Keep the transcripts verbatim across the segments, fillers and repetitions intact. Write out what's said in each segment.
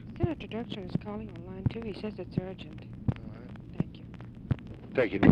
Senator Dirksen is calling on line two. He says it's urgent. All right. Thank you. Thank you.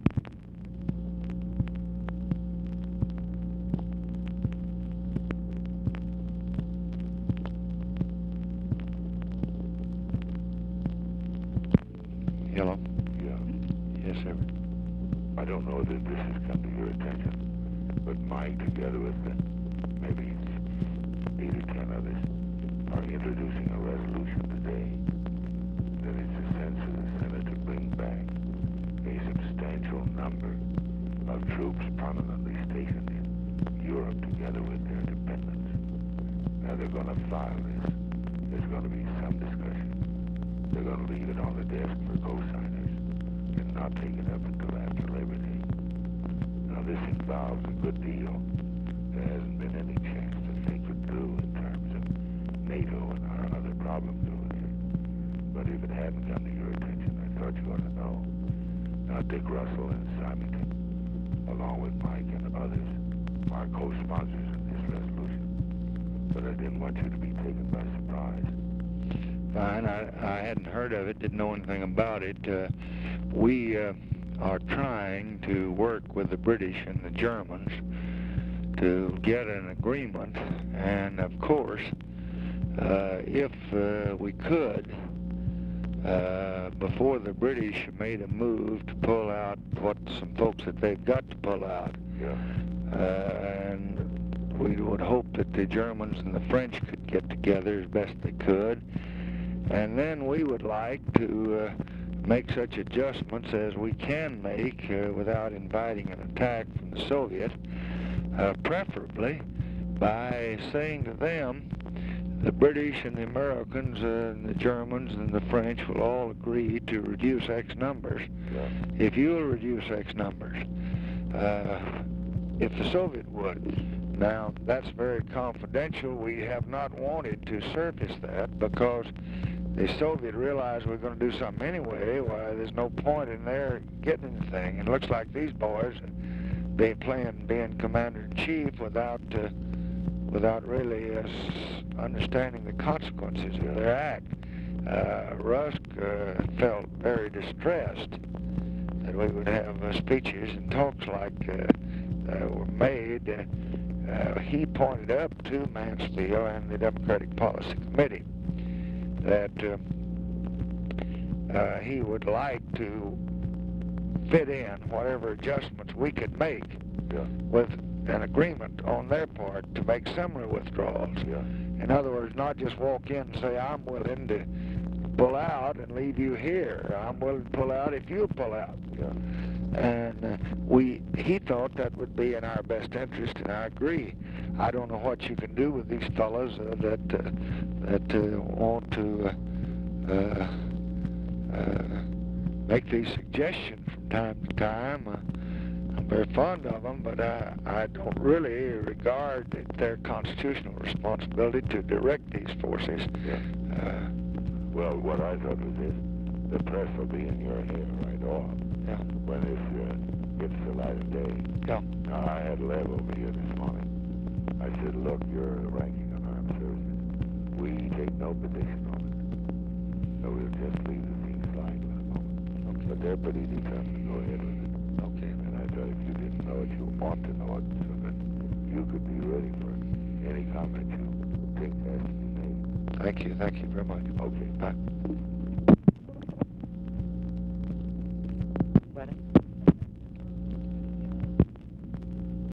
Hello? Yeah. Yes, sir. I don't know that this has come to your attention, but Mike, together with uh, maybe eight or ten others, are introducing a resolution today that it's a sense of the Senate to bring back a substantial number of troops permanently stationed in Europe together with their dependents. Now they're going to file this. There's going to be some discussion. They're going to leave it on the desk for co-signers and not take it up until after Labor Day. Now this involves a good deal. There hasn't been any chance to think it through in terms of NATO and our other problems over there. But if it hadn't come to your attention, I thought you ought to know. Now Dick Russell and Symington, along with Mike and others, are co-sponsors in this resolution. But I didn't want you to be taken by surprise. Fine. I, I hadn't heard of it, didn't know anything about it. Uh, we uh, are trying to work with the British and the Germans to get an agreement. And, of course, uh, if uh, we could, uh, before the British made a move to pull out what some folks that they've got to pull out, Yeah. uh, and we would hope that the Germans and the French could get together as best they could. And then we would like to uh, make such adjustments as we can make uh, without inviting an attack from the Soviet, uh, preferably by saying to them, the British and the Americans uh, and the Germans and the French will all agree to reduce X numbers. Yeah. If you'll reduce X numbers, uh, if the Soviet would. Now, that's very confidential. We have not wanted to surface that because the Soviet realized we're going to do something anyway. Why, there's no point in their getting anything. It looks like these boys have been playing being commander-in-chief without uh, without really uh, understanding the consequences of their act. Uh, Rusk uh, felt very distressed that we would have uh, speeches and talks like uh, that were made. Uh, uh, he pointed up to Mansfield and the Democratic Policy Committee that uh, uh, he would like to fit in whatever adjustments we could make Yeah. with an agreement on their part to make similar withdrawals. Yeah. In other words, not just walk in and say, I'm willing to pull out and leave you here. I'm willing to pull out if you pull out. Yeah. And uh, we, he thought that would be in our best interest, and I agree. I don't know what you can do with these fellows uh, that uh, that uh, want to uh, uh, uh, make these suggestions from time to time. Uh, I'm very fond of them, but I, I don't really regard it their constitutional responsibility to direct these forces. Yeah. Uh, Well, what I thought was this: the press will be in your hair right off yeah, when this uh, gets the light of day. yeah, Now, I had Lev over here this morning. I said, look, you're ranking on armed services. We take no position on it. So we'll just leave the thing slide for the moment. okay, But they're pretty determined to go ahead with it. okay. And I thought if you didn't know it, you want to know it so that you could be ready for any comment you think has to be made. Thank you, thank you very much. Okay. Bye.